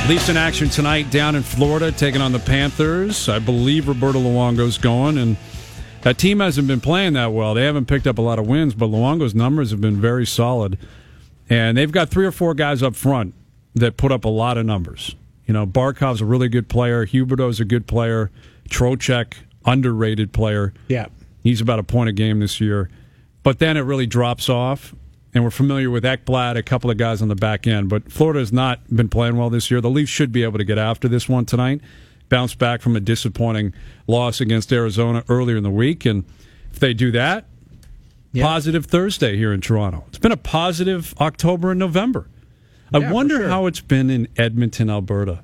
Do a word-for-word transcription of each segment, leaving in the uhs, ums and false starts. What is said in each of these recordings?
Leafs in action tonight down in Florida, taking on the Panthers. I believe Roberto Luongo's going, and that team hasn't been playing that well. They haven't picked up a lot of wins, but Luongo's numbers have been very solid. And they've got three or four guys up front that put up a lot of numbers. You know, Barkov's a really good player. Huberdeau's a good player. Trocheck, underrated player. Yeah. He's about a point a game this year. But then it really drops off. And we're familiar with Ekblad, a couple of guys on the back end. But Florida has not been playing well this year. The Leafs should be able to get after this one tonight, bounce back from a disappointing loss against Arizona earlier in the week. And if they do that, yeah. Positive Thursday here in Toronto. It's been a positive October and November. I yeah, wonder sure. how it's been in Edmonton, Alberta.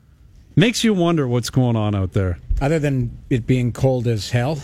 Makes you wonder what's going on out there. Other than it being cold as hell.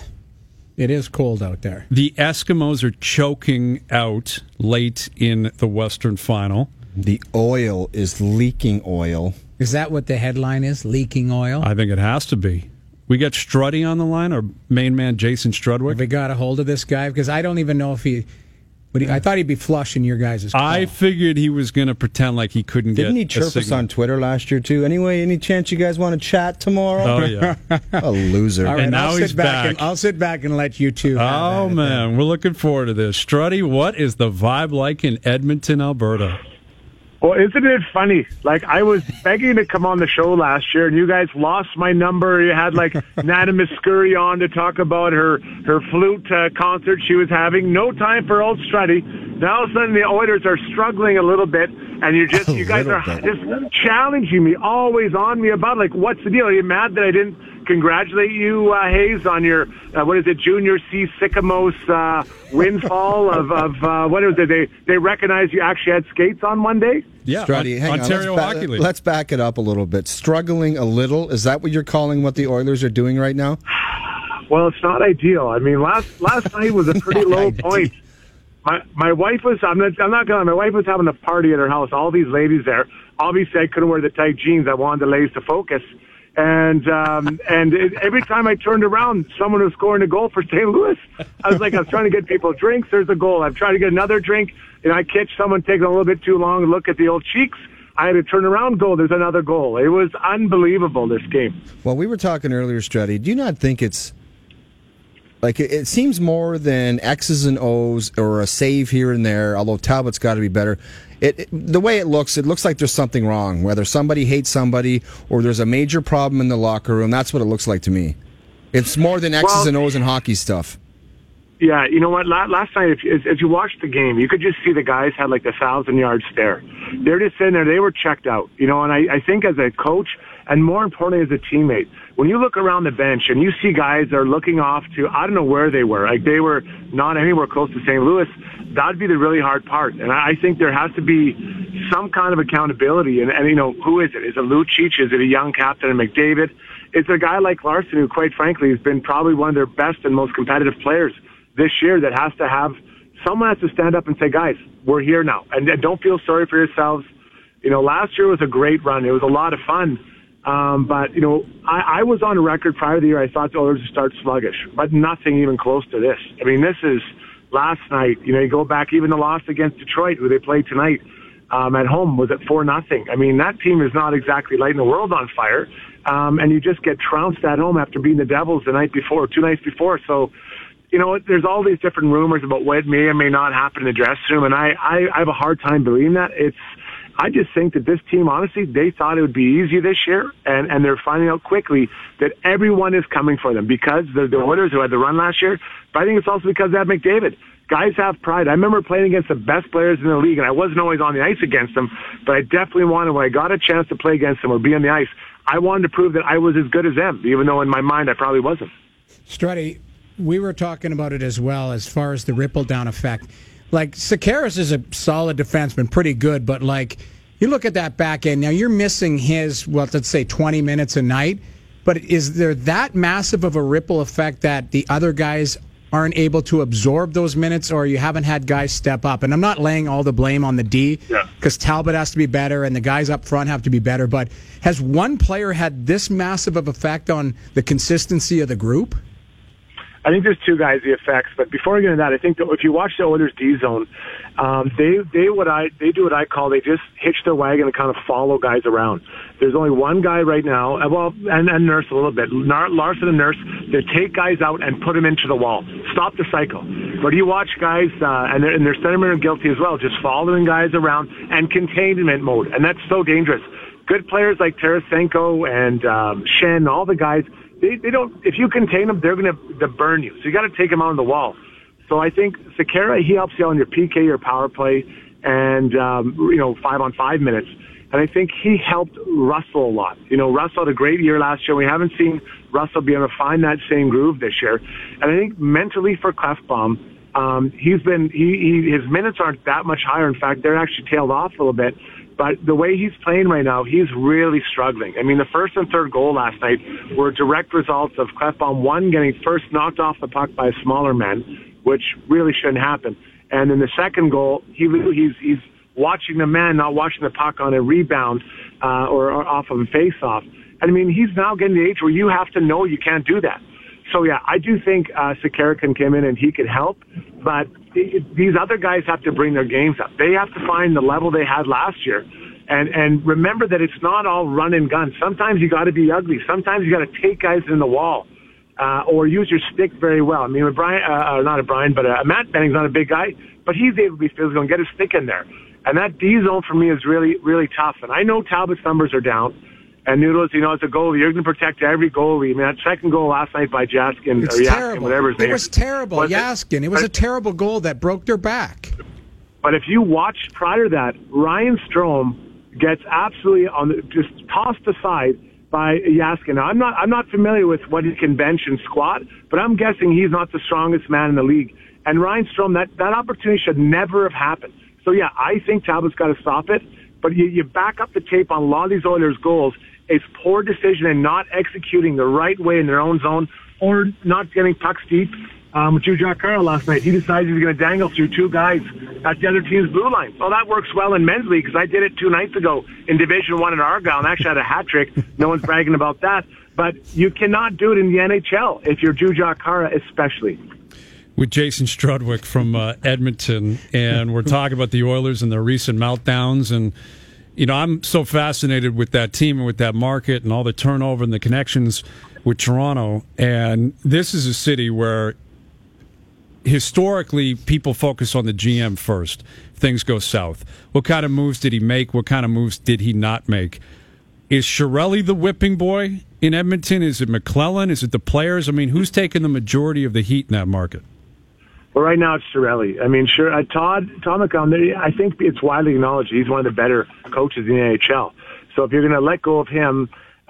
It is cold out there. The Eskimos are choking out late in the Western Final. The oil is leaking oil. Is that what the headline is? Leaking oil? I think it has to be. We got Struddy on the line, our main man, Jason Strudwick. Have we got a hold of this guy? Because I don't even know if he... But he, I thought he'd be flushing your guys' call. I figured he was going to pretend like he couldn't Didn't get he chirp us on Twitter last year, too? Anyway, any chance you guys want to chat tomorrow? Oh, yeah. A loser. All right, and now I'll he's sit back. back. And, I'll sit back and let you two have Oh, at it man. then. We're looking forward to this. Struddy, what is the vibe like in Edmonton, Alberta? Well, isn't it funny? Like, I was begging to come on the show last year, and you guys lost my number. You had, like, Nana Muscuri on to talk about her, her flute uh, concert she was having. No time for old Struddy. Now, all of a sudden, the Oilers are struggling a little bit, and you're just, you guys are bit. just challenging me, always on me about, like, what's the deal? Are you mad that I didn't congratulate you, uh, Hayes, on your, uh, what is it, Junior C. Sycamores uh, windfall of, of uh, what is it? They, they recognize you actually had skates on one day? Yeah, Struddy, on, hang Ontario on. Let's, Hockey ba- League. let's back it up a little bit. Struggling a little, is that what you're calling what the Oilers are doing right now? Well, it's not ideal. I mean, last last night was a pretty low point. My my wife was, I'm not, I'm not going to, my wife was having a party at her house, all these ladies there. Obviously, I couldn't wear the tight jeans. I wanted the ladies to focus. And um, and it, every time I turned around, someone was scoring a goal for Saint Louis. I was like, I was trying to get people drinks. There's a goal. I'm trying to get another drink. And I catch someone taking a little bit too long and look at the old cheeks. I had to turn around, go, there's another goal. It was unbelievable, this game. Well, we were talking earlier, Struddy. Do you not think it's, like, it, it seems more than X's and O's or a save here and there, although Talbot's got to be better. It, it the way it looks, it looks like there's something wrong, whether somebody hates somebody or there's a major problem in the locker room. That's what it looks like to me. It's more than X's well, and O's and hockey stuff. Yeah, you know what? Last night, if, if you watched the game, you could just see the guys had like the thousand-yard stare. They're just sitting there. They were checked out. You know, and I, I think as a coach, and more importantly as a teammate, when you look around the bench and you see guys that are looking off to, I don't know where they were, like they were not anywhere close to Saint Louis, that'd be the really hard part. And I think there has to be some kind of accountability. And, and you know, who is it? Is it Lucic? Is it a young captain in McDavid? It's a guy like Larson who, quite frankly, has been probably one of their best and most competitive players this year that has to have, someone has to stand up and say, guys, we're here now. And don't feel sorry for yourselves. You know, last year was a great run. It was a lot of fun. Um, but, you know, I, I was on record prior to the year. I thought the Oilers would start sluggish, but nothing even close to this. I mean, this is last night. You know, you go back, even the loss against Detroit, who they played tonight um, at home, was at four nothing. I mean, that team is not exactly lighting the world on fire. Um, and you just get trounced at home after beating the Devils the night before, two nights before. So, you know, there's all these different rumors about what may or may not happen in the dressing room, and I, I, I have a hard time believing that. It's, I just think that this team, honestly, they thought it would be easy this year, and, and they're finding out quickly that everyone is coming for them because they're the Oilers who had the run last year, but I think it's also because they have McDavid. Guys have pride. I remember playing against the best players in the league, and I wasn't always on the ice against them, but I definitely wanted, when I got a chance to play against them or be on the ice, I wanted to prove that I was as good as them, even though in my mind I probably wasn't. Struddy, we were talking about it as well as far as the ripple down effect. Like, Sekeres is a solid defenseman, pretty good, but like, you look at that back end, now you're missing his, well, let's say twenty minutes a night, but is there that massive of a ripple effect that the other guys aren't able to absorb those minutes, or you haven't had guys step up? And I'm not laying all the blame on the D, because yeah. Talbot has to be better and the guys up front have to be better, but has one player had this massive of effect on the consistency of the group? I think there's two guys the effects. But before I get into that, I think that if you watch the Oilers D zone, um, they they what I they do what I call they just hitch their wagon and kind of follow guys around. There's only one guy right now, well, and, and Nurse a little bit. Larson and Nurse, they take guys out and put them into the wall. Stop the cycle. But you watch guys, uh, and they're, and they're sentiment are guilty as well, just following guys around and containment mode, and that's so dangerous. Good players like Tarasenko and um, Shen, all the guys, they, they don't. If you contain them, they're going to burn you. So you got to take them out on the wall. So I think Sekera, he helps you on your P K, your power play, and um, you know five on five minutes. And I think he helped Russell a lot. You know, Russell had a great year last year. We haven't seen Russell be able to find that same groove this year. And I think mentally for Klefbom, um, he's been he, he his minutes aren't that much higher. In fact, they're actually tailed off a little bit. But the way he's playing right now, he's really struggling. I mean, the first and third goal last night were direct results of Klefbom, one, getting first knocked off the puck by a smaller man, which really shouldn't happen. And in the second goal, he he's he's watching the man, not watching the puck on a rebound uh, or, or off of a face-off. And I mean, he's now getting to the age where you have to know you can't do that. So, yeah, I do think uh, Sekera can come in and he could help, but it, these other guys have to bring their games up. They have to find the level they had last year. And and remember that it's not all run and gun. Sometimes you got to be ugly. Sometimes you got to take guys in the wall uh, or use your stick very well. I mean, with Brian, uh, not a Brian, but uh, Matt Benning's not a big guy, but he's able to be physical and get his stick in there. And that D zone for me is really, really tough. And I know Talbot's numbers are down. And Noodles, you know, as a goalie, you're going to protect every goalie. I mean, that second goal last night by Jaskin, it's or Yaskin, terrible. whatever his it name was terrible, was Yaskin. It, it was a terrible goal that broke their back. But if you watch prior to that, Ryan Strome gets absolutely on the, just tossed aside by Yaskin. Now, I'm not, I'm not familiar with what he can bench and squat, but I'm guessing he's not the strongest man in the league. And Ryan Strome, that, that opportunity should never have happened. So, yeah, I think Talbot's got to stop it. But you, you back up the tape on a lot of these Oilers' goals. It's poor decision and not executing the right way in their own zone or not getting pucks deep. Um, with Jujhar Khaira last night, he decided he was going to dangle through two guys at the other team's blue line. Well, that works well in men's league because I did it two nights ago in Division One in Argyle and actually had a hat trick. No one's bragging about that. But you cannot do it in the N H L if you're Jujhar Khaira especially. With Jason Strudwick from uh, Edmonton, and we're talking about the Oilers and their recent meltdowns. And, you know, I'm so fascinated with that team and with that market and all the turnover and the connections with Toronto. And this is a city where historically people focus on the G M first. Things go south. What kind of moves did he make? What kind of moves did he not make? Is Chiarelli the whipping boy in Edmonton? Is it McClellan? Is it the players? I mean, who's taking the majority of the heat in that market? Well, right now it's Chiarelli. I mean, sure, uh, Todd, Todd McClellan, I think it's widely acknowledged he's one of the better coaches in the N H L. So if you're going to let go of him,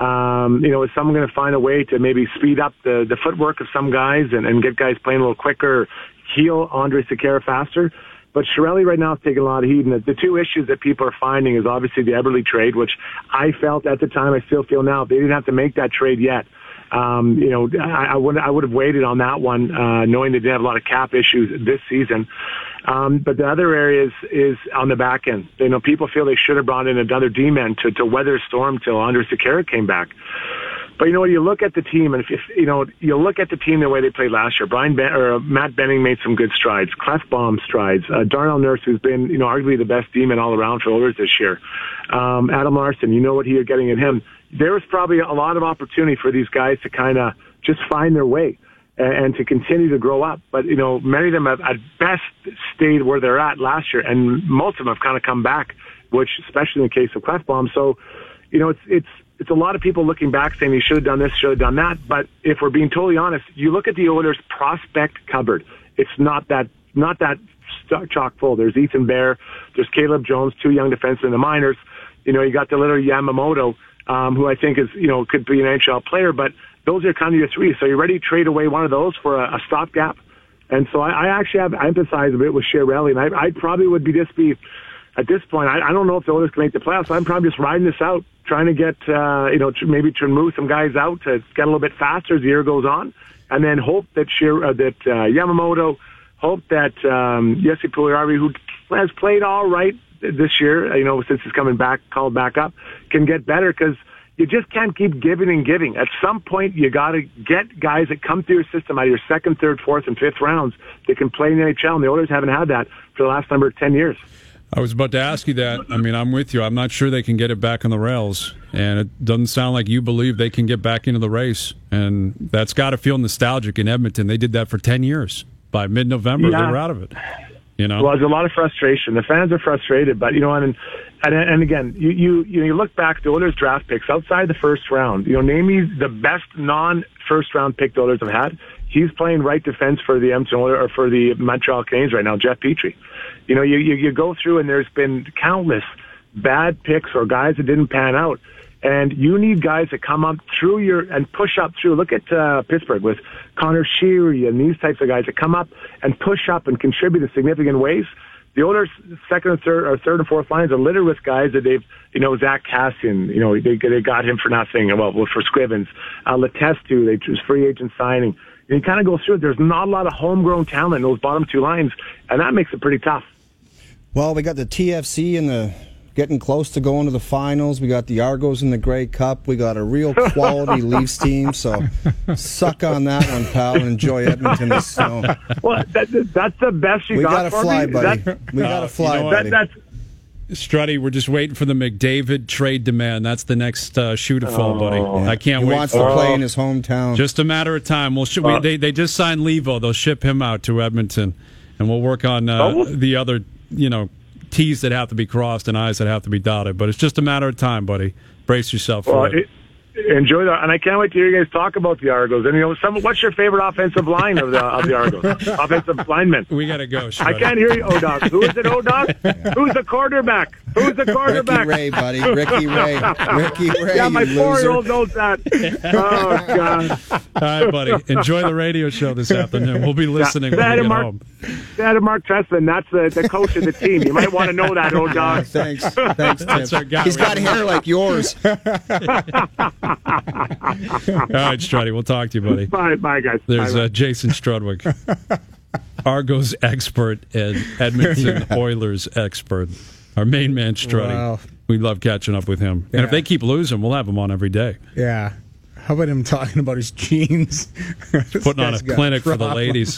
um, you know, is someone going to find a way to maybe speed up the, the footwork of some guys and, and get guys playing a little quicker, heal Andre Sekera faster? But Chiarelli right now is taking a lot of heat. And the, the two issues that people are finding is obviously the Eberle trade, which I felt at the time, I still feel now, they didn't have to make that trade yet. Um, you know, I, I would I would have waited on that one, uh, knowing they did have a lot of cap issues this season. Um, but the other area is, is on the back end. You know, people feel they should have brought in another D-man to, to weather a storm till Andre Sekera came back. But you know, you look at the team, and if, if you know, you look at the team the way they played last year. Brian ben, or Matt Benning made some good strides. Klefbom strides. Uh, Darnell Nurse, who's been you know arguably the best D-man all around for Oilers this year. Um, Adam Larson, you know what you're getting in him. There was probably a lot of opportunity for these guys to kind of just find their way and, and to continue to grow up. But, you know, many of them have at best stayed where they're at last year, and most of them have kind of come back, which, especially in the case of Klefbom. So, you know, it's, it's, it's a lot of people looking back saying you should have done this, should have done that. But if we're being totally honest, you look at the Oilers' prospect cupboard. It's not that, not that chock full. There's Ethan Bear, there's Caleb Jones, two young defensemen in the minors. You know, you got the little Yamamoto, Um, who I think is, you know, could be an N H L player, but those are kind of your three. So you're ready to trade away one of those for a, a stopgap. And so I, I actually have emphasized a bit with Chiarelli, and I, I probably would be just be, at this point, I, I don't know if the Oilers can make the playoffs. I'm probably just riding this out, trying to get, uh, you know, to maybe to move some guys out to get a little bit faster as the year goes on, and then hope that Shir, uh, that uh, Yamamoto, hope that um, Jesse Puljujarvi, who has played all right this year, you know, since he's coming back, called back up, can get better because, you just can't keep giving and giving. At some point, you got to get guys that come through your system out of your second, third, fourth, and fifth rounds that can play in the N H L, and the Oilers haven't had that for the last number of ten years. I was about to ask you that. I mean, I'm with you. I'm not sure they can get it back on the rails, and it doesn't sound like you believe they can get back into the race, and that's got to feel nostalgic in Edmonton. They did that for ten years. By mid-November, yeah. they were out of it. You know, well, there's a lot of frustration. The fans are frustrated, but you know, and and and again, you you you, know, you look back at the Oilers draft picks outside the first round. You know, name me the best non-first round pick the Oilers have had. He's playing right defense for the Edmonton Oilers or for the Montreal Canadiens right now, Jeff Petrie. You know, you, you you go through and there's been countless bad picks or guys that didn't pan out. And you need guys that come up through your and push up through. Look at uh, Pittsburgh with Connor Sheary and these types of guys that come up and push up and contribute in significant ways. The Oilers' second and third or third and fourth lines are littered with guys that they've, you know, Zach Cassian, you know, they they got him for nothing. Well, for Scrivens, uh, Letestu, they choose free agent signing. And you kind of go through it. There's not a lot of homegrown talent in those bottom two lines, and that makes it pretty tough. Well, we got the T F C and the. Getting close to going to the finals. We got the Argos in the Grey Cup. We got a real quality Leafs team. So suck on that one, pal, and enjoy Edmonton this snow. Well, that, that's the best you we got gotta for fly, me. buddy. That's, we got to uh, fly, you know buddy. that, that's, Strutty, we're just waiting for the McDavid trade demand. That's the next uh, shoe to fall, Oh. buddy. Yeah. I can't he wait. wants for to it. play in his hometown. Just a matter of time. We'll sh- we, Uh, they they just signed Levo. They'll ship him out to Edmonton, and we'll work on uh, Oh. the other, you know, T's that have to be crossed and I's that have to be dotted. But it's just a matter of time, buddy. Brace yourself for well, it. it, enjoy that, and I can't wait to hear you guys talk about the Argos. And you know, some, what's your favorite offensive line of the of the Argos? Offensive lineman. We got to go. I Strutty. can't hear you, O-Dog. Who is it, O-Dog? Who's the quarterback? Who's the quarterback? Ricky Ray, buddy. Ricky Ray. Ricky Ray, Yeah, my you four-year-old loser. knows that. Oh, God. All right, buddy. Enjoy the radio show this afternoon. We'll be listening when Dad we and get Mark, home. Dad and Mark Trestman, that's the, the coach of the team. You might want to know that, O-Dog. Thanks. Thanks, That's our Tim. guy. He's got hair like yours. All right, Strutty. We'll talk to you, buddy. Bye, bye, guys. There's Bye, uh, Jason Strudwick, Argos expert and Edmonton Oilers expert. Our main man, Strutty. Wow. We love catching up with him. And Yeah. if they keep losing, we'll have him on every day. Yeah. How about him talking about his jeans? Putting on a clinic for the ladies.